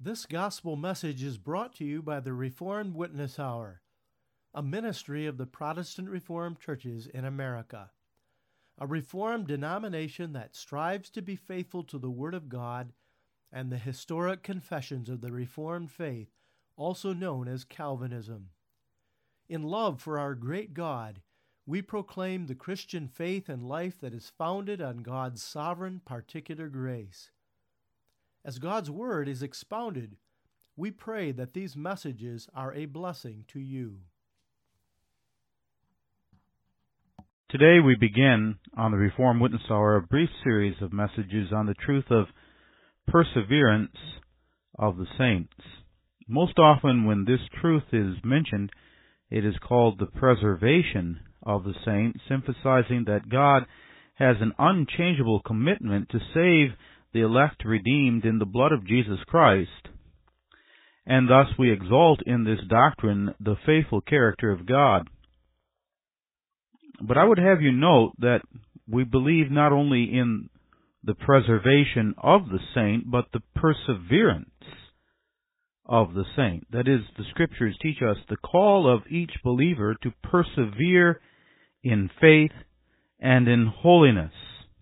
This gospel message is brought to you by the Reformed Witness Hour, a ministry of the Protestant Reformed churches in America, a Reformed denomination that strives to be faithful to the Word of God and the historic confessions of the Reformed faith, also known as Calvinism. In love for our great God, we proclaim the Christian faith and life that is founded on God's sovereign particular grace. As God's Word is expounded, we pray that these messages are a blessing to you. Today we begin on the Reformed Witness Hour a brief series of messages on the truth of perseverance of the saints. Most often when this truth is mentioned, it is called the preservation of the saints, emphasizing that God has an unchangeable commitment to save the elect redeemed in the blood of Jesus Christ, and thus we exalt in this doctrine the faithful character of God. But I would have you note that we believe not only in the preservation of the saint, but the perseverance of the saint. That is, the Scriptures teach us the call of each believer to persevere in faith and in holiness.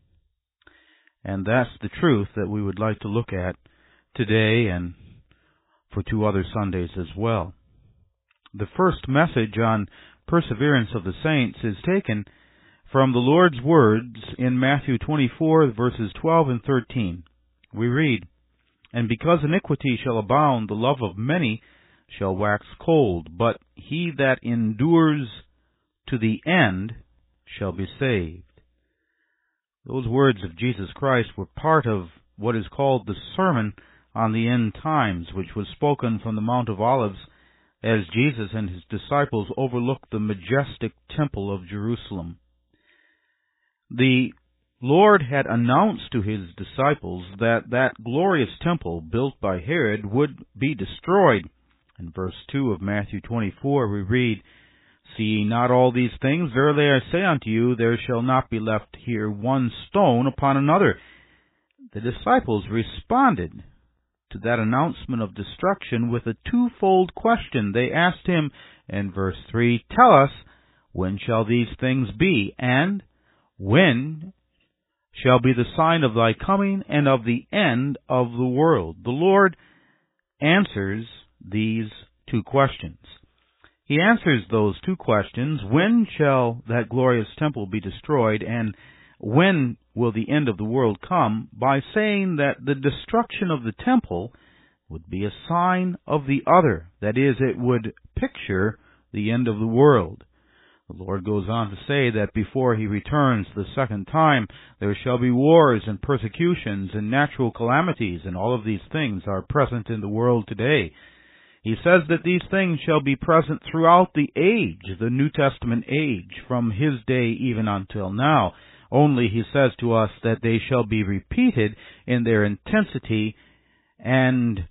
And that's the truth that we would like to look at today and for 2 other Sundays as well. The first message on perseverance of the saints is taken from the Lord's words in Matthew 24, verses 12 and 13. We read, "And because iniquity shall abound, the love of many shall wax cold, but he that endures to the end shall be saved." Those words of Jesus Christ were part of what is called the Sermon on the End Times, which was spoken from the Mount of Olives as Jesus and his disciples overlooked the majestic temple of Jerusalem. The Lord had announced to his disciples that glorious temple built by Herod would be destroyed. In verse 2 of Matthew 24 we read, "See ye not all these things? Verily I say unto you, there shall not be left here one stone upon another." The disciples responded to that announcement of destruction with a twofold question. They asked him in verse 3, "Tell us, when shall these things be? And when shall be the sign of thy coming and of the end of the world?" The Lord answers these 2 questions. He answers those 2 questions, when shall that glorious temple be destroyed, and when will the end of the world come, by saying that the destruction of the temple would be a sign of the other. That is, it would picture the end of the world. The Lord goes on to say that before he returns the second time, there shall be wars and persecutions and natural calamities, and all of these things are present in the world today. He says that these things shall be present throughout the age, the New Testament age, from his day even until now. Only he says to us that they shall be repeated in their intensity and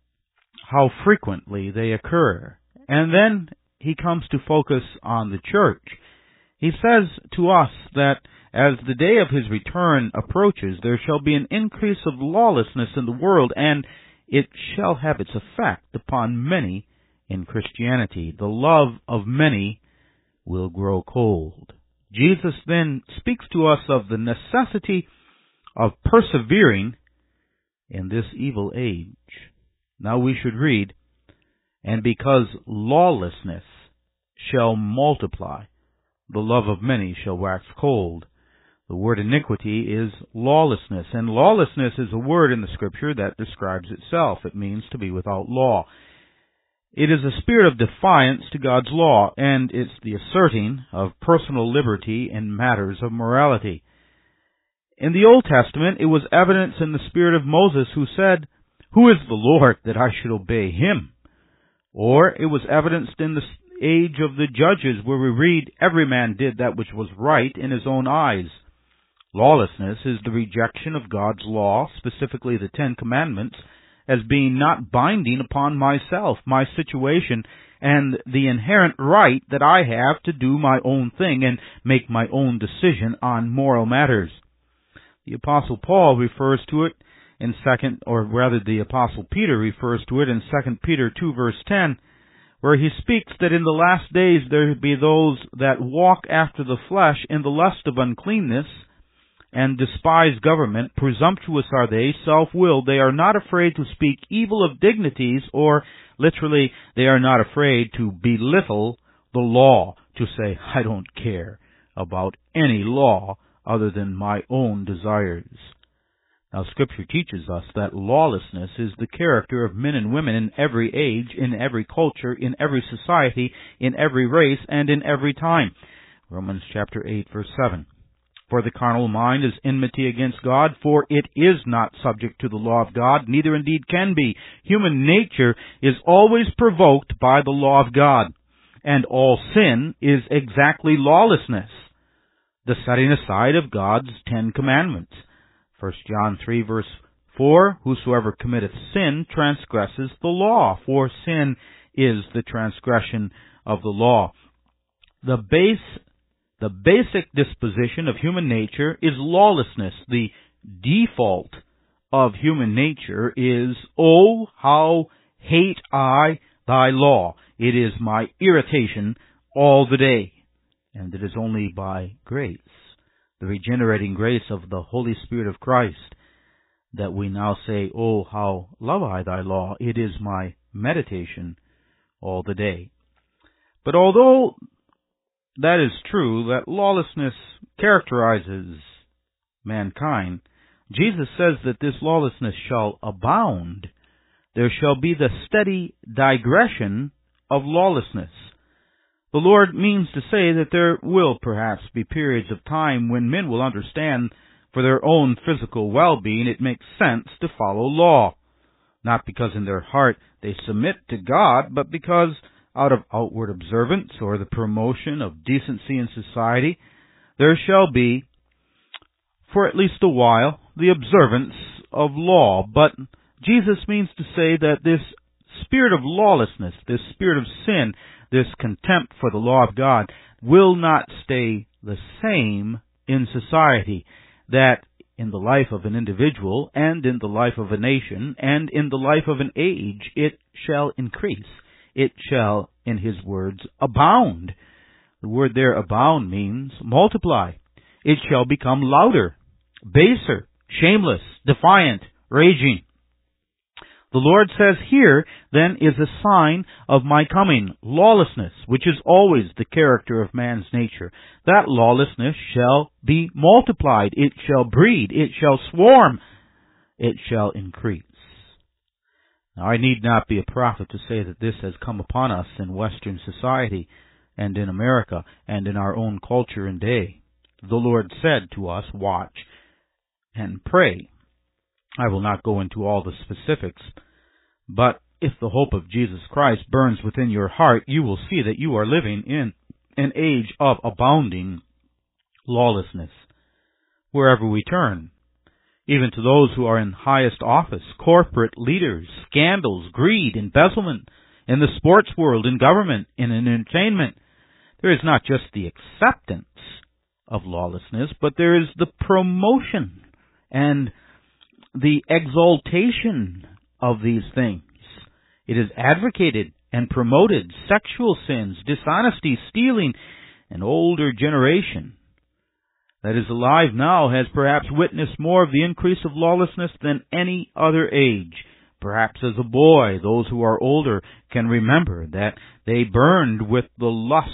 how frequently they occur. And then he comes to focus on the church. He says to us that as the day of his return approaches, there shall be an increase of lawlessness in the world, and it shall have its effect upon many in Christianity. The love of many will grow cold. Jesus then speaks to us of the necessity of persevering in this evil age. Now we should read, "And because lawlessness shall multiply, the love of many shall wax cold." The word iniquity is lawlessness, and lawlessness is a word in the Scripture that describes itself. It means to be without law. It is a spirit of defiance to God's law, and it's the asserting of personal liberty in matters of morality. In the Old Testament, it was evidence in the spirit of Moses, who said, "Who is the Lord that I should obey him?" Or it was evidenced in the age of the Judges, where we read, "Every man did that which was right in his own eyes." Lawlessness is the rejection of God's law, specifically the 10 Commandments, as being not binding upon myself, my situation, and the inherent right that I have to do my own thing and make my own decision on moral matters. The Apostle Paul refers to it in the Apostle Peter refers to it in 2 Peter 2 verse 10, where he speaks that in the last days there be those that walk after the flesh in the lust of uncleanness, and despise government. Presumptuous are they, self-willed. They are not afraid to speak evil of dignities, or literally, they are not afraid to belittle the law, to say, I don't care about any law other than my own desires. Now, Scripture teaches us that lawlessness is the character of men and women in every age, in every culture, in every society, in every race, and in every time. Romans chapter 8, verse 7. For the carnal mind is enmity against God, for it is not subject to the law of God, neither indeed can be. Human nature is always provoked by the law of God, and all sin is exactly lawlessness, the setting aside of God's 10 commandments. 1 John 3 verse 4, Whosoever committeth sin transgresses the law, for sin is the transgression of the law. The basic disposition of human nature is lawlessness. The default of human nature is, oh, how hate I thy law. It is my irritation all the day. And it is only by grace, the regenerating grace of the Holy Spirit of Christ, that we now say, oh, how love I thy law. It is my meditation all the day. But although that is true, that lawlessness characterizes mankind, Jesus says that this lawlessness shall abound. There shall be the steady digression of lawlessness. The Lord means to say that there will perhaps be periods of time when men will understand for their own physical well-being it makes sense to follow law, not because in their heart they submit to God, but because out of outward observance or the promotion of decency in society, there shall be, for at least a while, the observance of law. But Jesus means to say that this spirit of lawlessness, this spirit of sin, this contempt for the law of God, will not stay the same in society, that in the life of an individual, and in the life of a nation, and in the life of an age, it shall increase. It shall, in his words, abound. The word there, abound, means multiply. It shall become louder, baser, shameless, defiant, raging. The Lord says here, then, is a sign of my coming, lawlessness, which is always the character of man's nature. That lawlessness shall be multiplied. It shall breed. It shall swarm. It shall increase. Now, I need not be a prophet to say that this has come upon us in Western society and in America and in our own culture and day. The Lord said to us, watch and pray. I will not go into all the specifics, but if the hope of Jesus Christ burns within your heart, you will see that you are living in an age of abounding lawlessness wherever we turn. Even to those who are in highest office, corporate leaders, scandals, greed, embezzlement, in the sports world, in government, in entertainment. There is not just the acceptance of lawlessness, but there is the promotion and the exaltation of these things. It is advocated and promoted. Sexual sins, dishonesty, stealing. An older generation that is alive now has perhaps witnessed more of the increase of lawlessness than any other age. Perhaps as a boy, those who are older can remember that they burned with the lust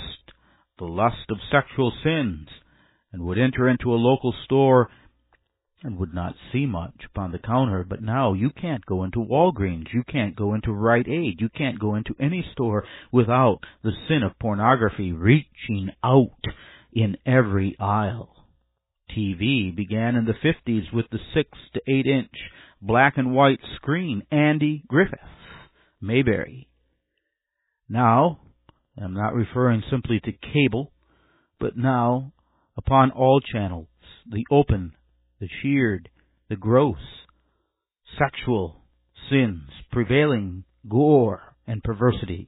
of sexual sins, and would enter into a local store and would not see much upon the counter. But now you can't go into Walgreens, you can't go into Rite Aid, you can't go into any store without the sin of pornography reaching out in every aisle. TV began in the 50s with the 6 to 8 inch black and white screen. Andy Griffith, Mayberry. Now, I'm not referring simply to cable, but now upon all channels, the open, the sheared, the gross, sexual sins, prevailing gore and perversities.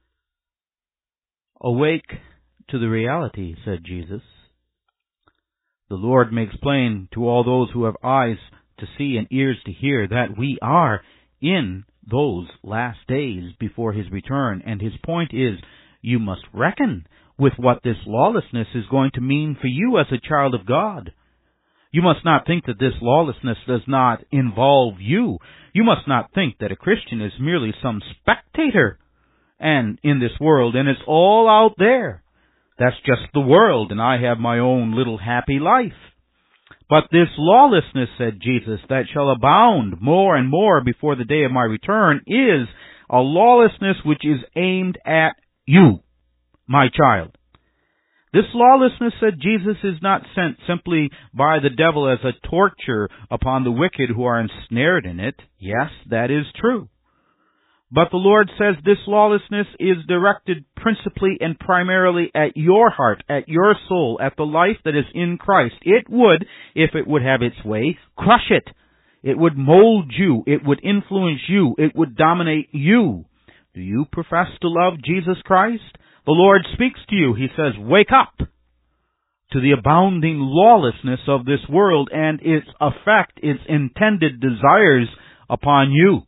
Awake to the reality, said Jesus. The Lord makes plain to all those who have eyes to see and ears to hear that we are in those last days before His return. And His point is, you must reckon with what this lawlessness is going to mean for you as a child of God. You must not think that this lawlessness does not involve you. You must not think that a Christian is merely some spectator and in this world, and it's all out there. That's just the world, and I have my own little happy life. But this lawlessness, said Jesus, that shall abound more and more before the day of my return is a lawlessness which is aimed at you, my child. This lawlessness, said Jesus, is not sent simply by the devil as a torture upon the wicked who are ensnared in it. Yes, that is true. But the Lord says this lawlessness is directed principally and primarily at your heart, at your soul, at the life that is in Christ. It would, if it would have its way, crush it. It would mold you. It would influence you. It would dominate you. Do you profess to love Jesus Christ? The Lord speaks to you. He says, wake up to the abounding lawlessness of this world and its effect, its intended desires upon you.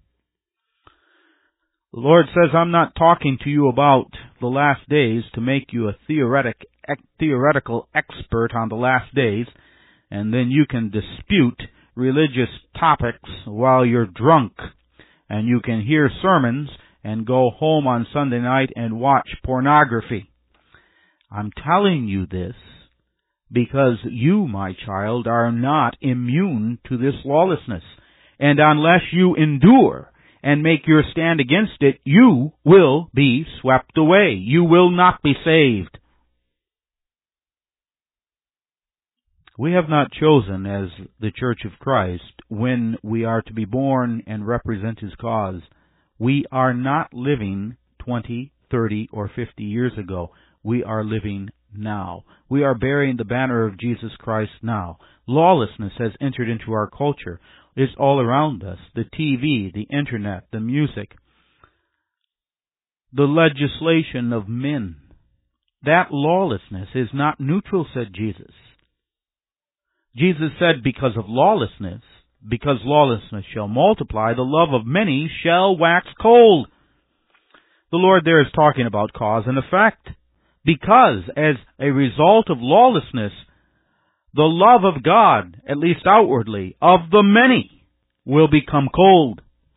The Lord says, I'm not talking to you about the last days to make you a theoretical expert on the last days, and then you can dispute religious topics while you're drunk, and you can hear sermons and go home on Sunday night and watch pornography. I'm telling you this because you, my child, are not immune to this lawlessness. And unless you endure and make your stand against it, you will be swept away. You will not be saved. We have not chosen as the Church of Christ when we are to be born and represent His cause. We are not living 20, 30, or 50 years ago. We are living now. We are bearing the banner of Jesus Christ now. Lawlessness has entered into our culture. It's all around us. The TV, the internet, the music, the legislation of men. That lawlessness is not neutral, said Jesus. Jesus said, because of lawlessness, because lawlessness shall multiply, the love of many shall wax cold. The Lord there is talking about cause and effect. Because, as a result of lawlessness, the love of God, at least outwardly, of the many will become cold.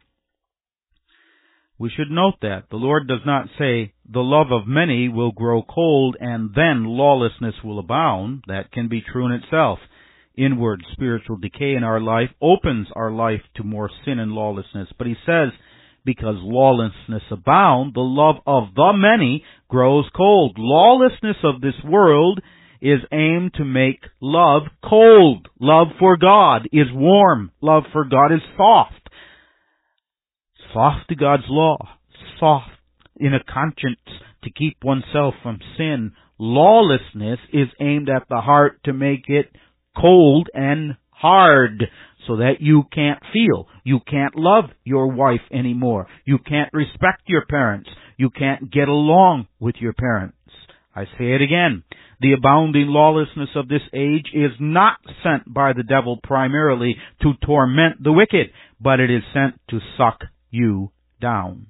We should note that. The Lord does not say the love of many will grow cold and then lawlessness will abound. That can be true in itself. Inward spiritual decay in our life opens our life to more sin and lawlessness. But He says, because lawlessness abound, the love of the many grows cold. Lawlessness of this world is aimed to make love cold. Love for God is warm. Love for God is soft. Soft to God's law. Soft in a conscience to keep oneself from sin. Lawlessness is aimed at the heart to make it cold and hard so that you can't feel. You can't love your wife anymore. You can't respect your parents. You can't get along with your parents. I say it again. The abounding lawlessness of this age is not sent by the devil primarily to torment the wicked, but it is sent to suck you down.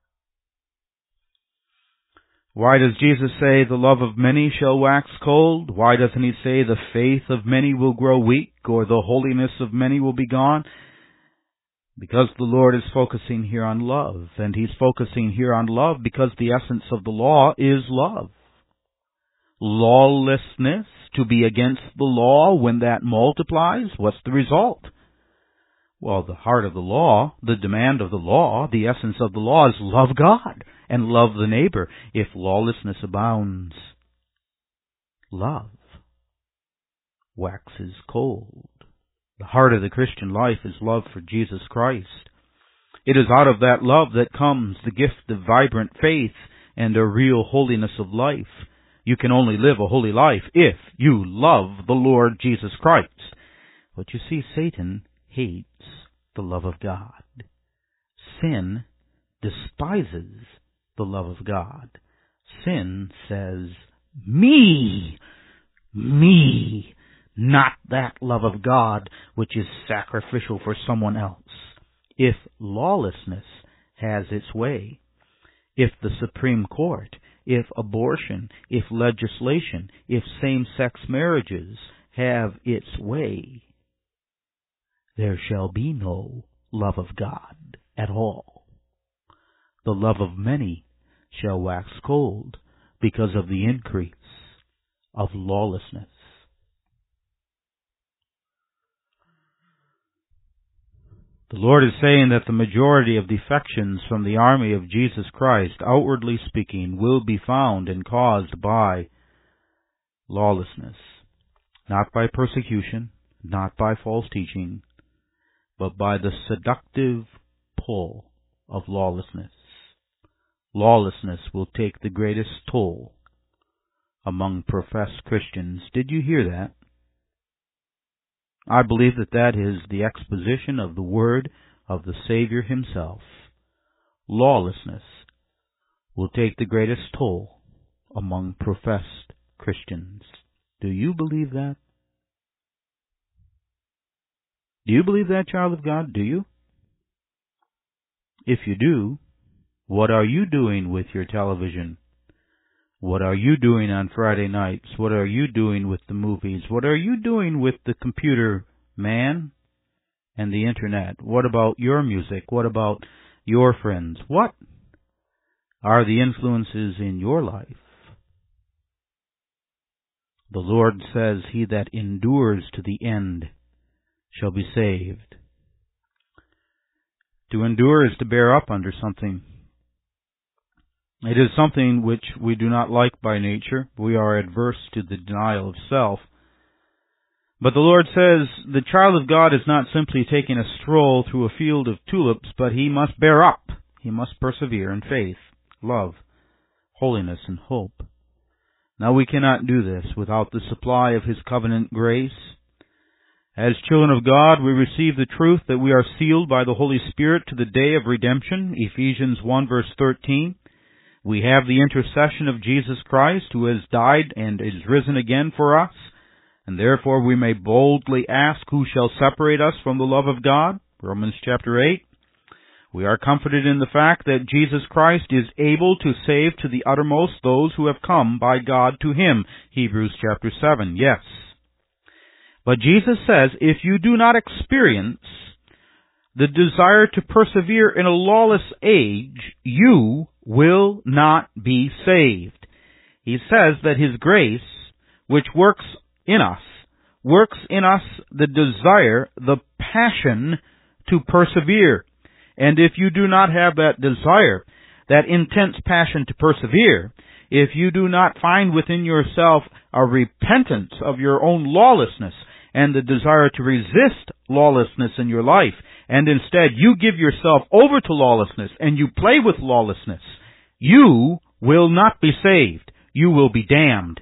Why does Jesus say the love of many shall wax cold? Why doesn't He say the faith of many will grow weak or the holiness of many will be gone? Because the Lord is focusing here on love, and He's focusing here on love because the essence of the law is love. Lawlessness, to be against the law when that multiplies, what's the result? Well, the heart of the law, the demand of the law, the essence of the law is love God and love the neighbor. If lawlessness abounds, love waxes cold. The heart of the Christian life is love for Jesus Christ. It is out of that love that comes the gift of vibrant faith and a real holiness of life. You can only live a holy life if you love the Lord Jesus Christ. But you see, Satan hates the love of God. Sin despises the love of God. Sin says, me. not that love of God which is sacrificial for someone else. If lawlessness has its way, if the Supreme Court, if abortion, if legislation, if same-sex marriages have its way, there shall be no love of God at all. The love of many shall wax cold because of the increase of lawlessness. The Lord is saying that the majority of defections from the army of Jesus Christ, outwardly speaking, will be found and caused by lawlessness. Not by persecution, not by false teaching, but by the seductive pull of lawlessness. Lawlessness will take the greatest toll among professed Christians. Did you hear that? I believe that that is the exposition of the word of the Savior himself. Lawlessness will take the greatest toll among professed Christians. Do you believe that? Do you believe that, child of God? Do you? If you do, what are you doing with your television? What are you doing on Friday nights? What are you doing with the movies? What are you doing with the computer, man, and the internet? What about your music? What about your friends? What are the influences in your life? The Lord says, "He that endures to the end shall be saved." To endure is to bear up under something. It is something which we do not like by nature. We are adverse to the denial of self. But the Lord says the child of God is not simply taking a stroll through a field of tulips, but he must bear up. He must persevere in faith, love, holiness, and hope. Now we cannot do this without the supply of His covenant grace. As children of God, we receive the truth that we are sealed by the Holy Spirit to the day of redemption, Ephesians 1 verse 13. We have the intercession of Jesus Christ, who has died and is risen again for us, and therefore we may boldly ask, who shall separate us from the love of God? Romans chapter 8. We are comforted in the fact that Jesus Christ is able to save to the uttermost those who have come by God to Him, Hebrews chapter 7, yes. But Jesus says, if you do not experience the desire to persevere in a lawless age, you will not be saved. He says that His grace, which works in us the desire, the passion to persevere. And if you do not have that desire, that intense passion to persevere, if you do not find within yourself a repentance of your own lawlessness and the desire to resist lawlessness in your life, and instead you give yourself over to lawlessness and you play with lawlessness, you will not be saved. You will be damned.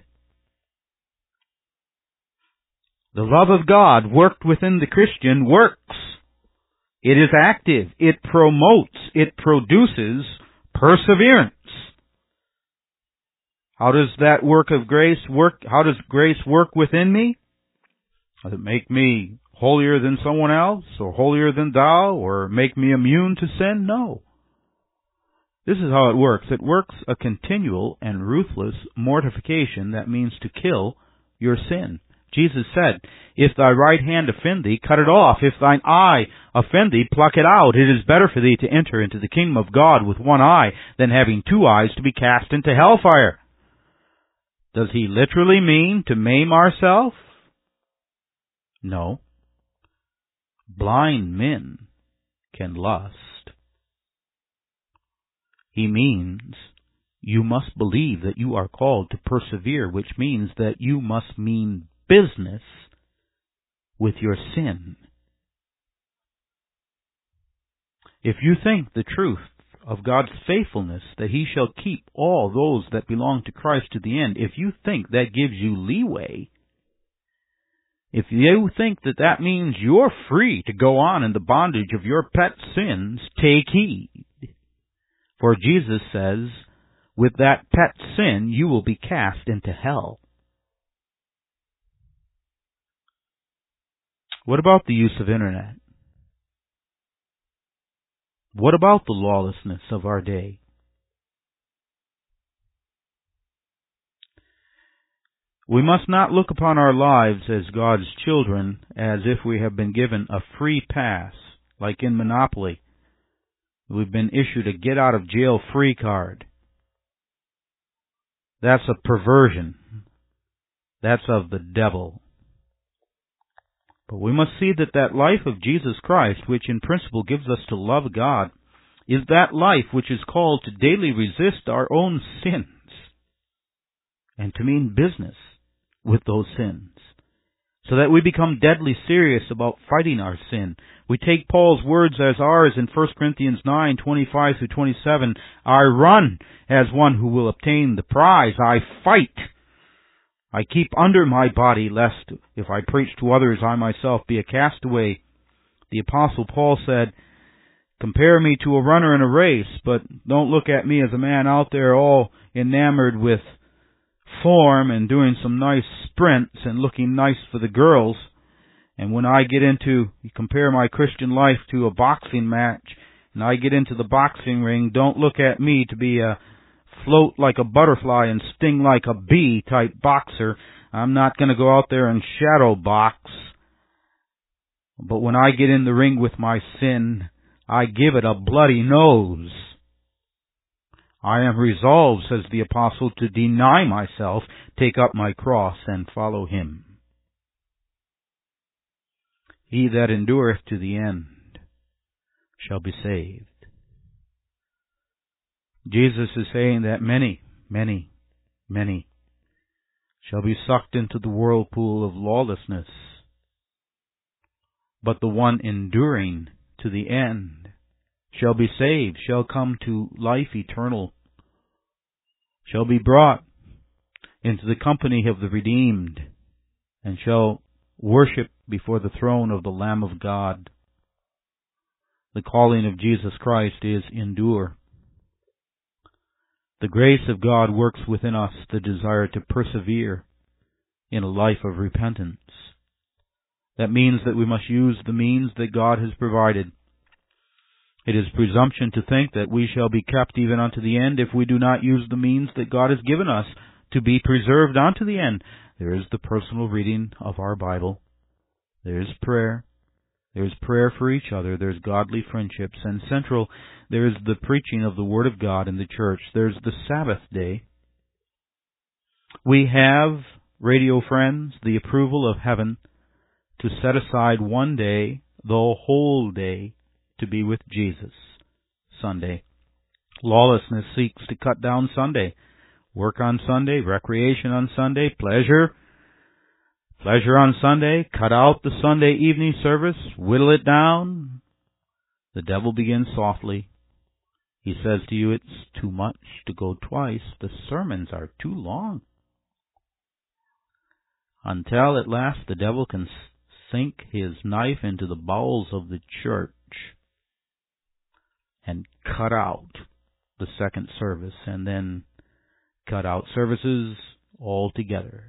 The love of God worked within the Christian works. It is active. It promotes. It produces perseverance. How does that work of grace work? How does grace work within me? Does it make me holier than someone else, or holier than thou, or make me immune to sin? No. This is how it works. It works a continual and ruthless mortification. That means to kill your sin. Jesus said, if thy right hand offend thee, cut it off. If thine eye offend thee, pluck it out. It is better for thee to enter into the kingdom of God with one eye than having two eyes to be cast into hellfire. Does He literally mean to maim ourselves? No. Blind men can lust. He means you must believe that you are called to persevere, which means that you must mean business with your sin. If you think the truth of God's faithfulness, that He shall keep all those that belong to Christ to the end, if you think that gives you leeway, if you think that that means you're free to go on in the bondage of your pet sins, take heed. For Jesus says, with that pet sin you will be cast into hell. What about the use of internet? What about the lawlessness of our day? We must not look upon our lives as God's children as if we have been given a free pass, like in Monopoly. We've been issued a get-out-of-jail-free card. That's a perversion. That's of the devil. But we must see that that life of Jesus Christ, which in principle gives us to love God, is that life which is called to daily resist our own sins and to mean business with those sins, so that we become deadly serious about fighting our sin. We take Paul's words as ours in 1 Corinthians 9:25 through 27. I run as one who will obtain the prize. I fight. I keep under my body, lest if I preach to others, I myself be a castaway. The Apostle Paul said, compare me to a runner in a race, but don't look at me as a man out there all enamored with form and doing some nice sprints and looking nice for the girls. And when I get into, compare my Christian life to a boxing match, and I get into the boxing ring, don't look at me to be a float like a butterfly and sting like a bee type boxer. I'm not going to go out there and shadow box. But when I get in the ring with my sin, I give it a bloody nose. I am resolved, says the apostle, to deny myself, take up my cross, and follow him. He that endureth to the end shall be saved. Jesus is saying that many, many, many shall be sucked into the whirlpool of lawlessness, but the one enduring to the end shall be saved, shall come to life eternal, shall be brought into the company of the redeemed, and shall worship before the throne of the Lamb of God. The calling of Jesus Christ is endure. The grace of God works within us the desire to persevere in a life of repentance. That means that we must use the means that God has provided. It is presumption to think that we shall be kept even unto the end if we do not use the means that God has given us to be preserved unto the end. There is the personal reading of our Bible. There is prayer. There is prayer for each other. There's godly friendships. And central, there is the preaching of the Word of God in the church. There's the Sabbath day. We have, radio friends, the approval of heaven to set aside one day, the whole day, to be with Jesus, Sunday. Lawlessness seeks to cut down Sunday. Work on Sunday, recreation on Sunday, pleasure on Sunday, cut out the Sunday evening service, whittle it down. The devil begins softly. He says to you, it's too much to go twice. The sermons are too long. Until at last the devil can sink his knife into the bowels of the church and cut out the second service, and then cut out services altogether.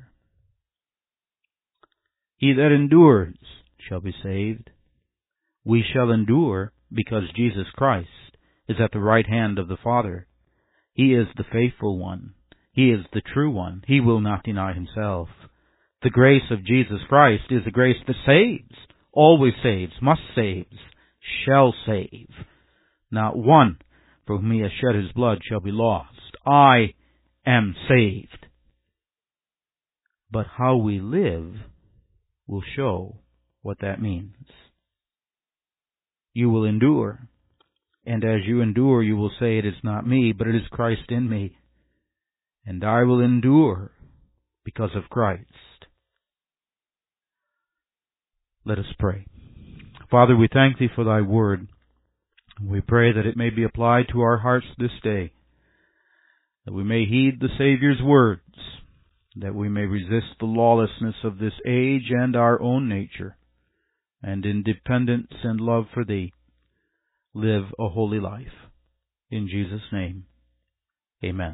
He that endures shall be saved. We shall endure because Jesus Christ is at the right hand of the Father. He is the faithful one. He is the true one. He will not deny himself. The grace of Jesus Christ is the grace that saves, always saves, must saves, shall save. Not one for whom he has shed his blood shall be lost. I am saved. But how we live will show what that means. You will endure, and as you endure, you will say, it is not me, but it is Christ in me. And I will endure because of Christ. Let us pray. Father, we thank Thee for Thy word. We pray that it may be applied to our hearts this day, that we may heed the Savior's words, that we may resist the lawlessness of this age and our own nature, and in dependence and love for Thee, live a holy life. In Jesus' name, amen.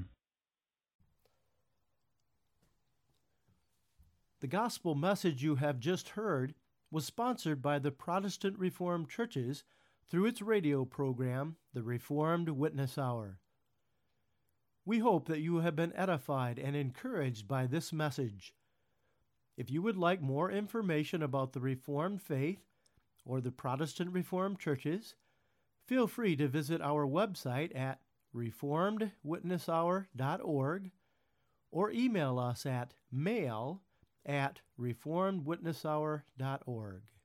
The gospel message you have just heard was sponsored by the Protestant Reformed Churches through its radio program, The Reformed Witness Hour. We hope that you have been edified and encouraged by this message. If you would like more information about the Reformed faith or the Protestant Reformed Churches, feel free to visit our website at reformedwitnesshour.org or email us at mail@reformedwitnesshour.org.